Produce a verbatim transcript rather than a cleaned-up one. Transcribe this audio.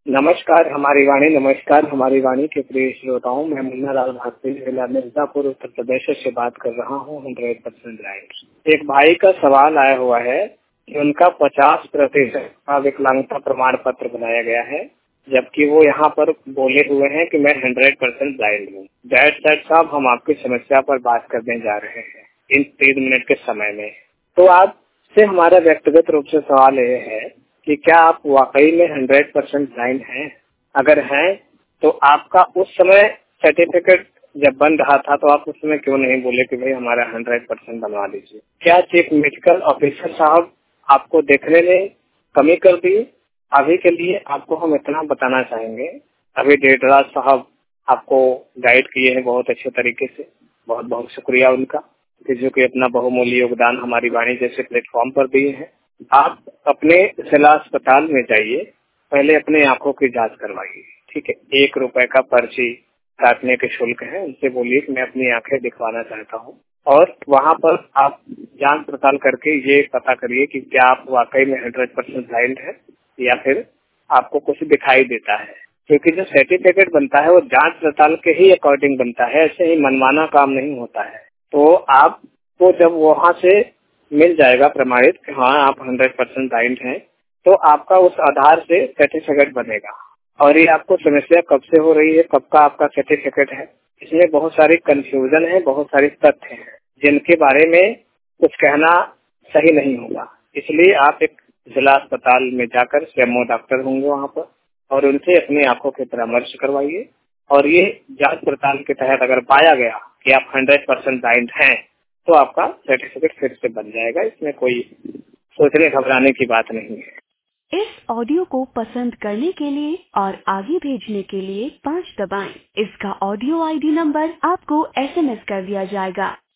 नमस्कार हमारी वाणी नमस्कार हमारी वाणी के प्रिय श्रोताओं, मैं मुन्ना लाल भारती जिला मिर्जापुर उत्तर प्रदेश से बात कर रहा हूँ। Hundred percent right. एक भाई का सवाल आया हुआ है कि उनका पचास प्रतिशत का विकलांगता प्रमाण पत्र बनाया गया है, जबकि वो यहाँ पर बोले हुए हैं कि मैं हंड्रेड परसेंट ब्लाइंड हूँ। डैड सैड साहब, हम आपकी समस्या पर बात करने जा रहे हैं इन तीन मिनट के समय में। तो आपसे हमारा व्यक्तिगत रूप से सवाल ये है कि क्या आप वाकई में हंड्रेड परसेंट ब्लाइंड हैं? अगर हैं तो आपका उस समय सर्टिफिकेट जब बन रहा था तो आप उस समय क्यों नहीं बोले कि भाई हमारा हंड्रेड परसेंट बनवा दीजिए? क्या चीफ मेडिकल ऑफिसर साहब आपको देखने में कमी कर दी? अभी के लिए आपको हम इतना बताना चाहेंगे, अभी डेढ़राज साहब आपको गाइड किए हैं बहुत अच्छे तरीके से, बहुत बहुत शुक्रिया उनका, जो कि अपना बहुमूल्य योगदान हमारी वाणी जैसे प्लेटफॉर्म पर दिए हैं। आप अपने जिला अस्पताल में जाइए, पहले अपने आंखों की जांच करवाइए, ठीक है? एक रुपए का पर्ची काटने के शुल्क है, उनसे बोलिए कि मैं अपनी आंखें दिखवाना चाहता हूँ, और वहाँ पर आप जांच पड़ताल करके ये पता करिए कि क्या आप वाकई में हंड्रेड परसेंट ब्लाइंड है या फिर आपको कुछ दिखाई देता है। क्योंकि जो सर्टिफिकेट बनता है वो जांच पड़ताल के ही अकॉर्डिंग बनता है, ऐसे ही मनमाना काम नहीं होता है। तो आपको जब वहाँ से मिल जाएगा प्रमाणित कि हाँ आप हंड्रेड परसेंट ब्लाइंड हैं, तो आपका उस आधार से सर्टिफिकेट बनेगा। और ये आपको समस्या कब से हो रही है, कब का आपका सर्टिफिकेट है, इसमें बहुत सारी कंफ्यूजन है, बहुत सारे तथ्य हैं जिनके बारे में कुछ कहना सही नहीं होगा। इसलिए आप एक जिला अस्पताल में जाकर सीएमओ डॉक्टर होंगे वहाँ पर, और उनसे अपनी आंखों के परामर्श करवाइए। और ये जांच पड़ताल के तहत अगर पाया गया कि आप हंड्रेड परसेंट ब्लाइंड हैं तो आपका सर्टिफिकेट फिर से बन जाएगा। इसमें कोई सोचने घबराने की बात नहीं है। इस ऑडियो को पसंद करने के लिए और आगे भेजने के लिए पाँच दबाएं। इसका ऑडियो आईडी नंबर आपको एसएमएस कर दिया जाएगा।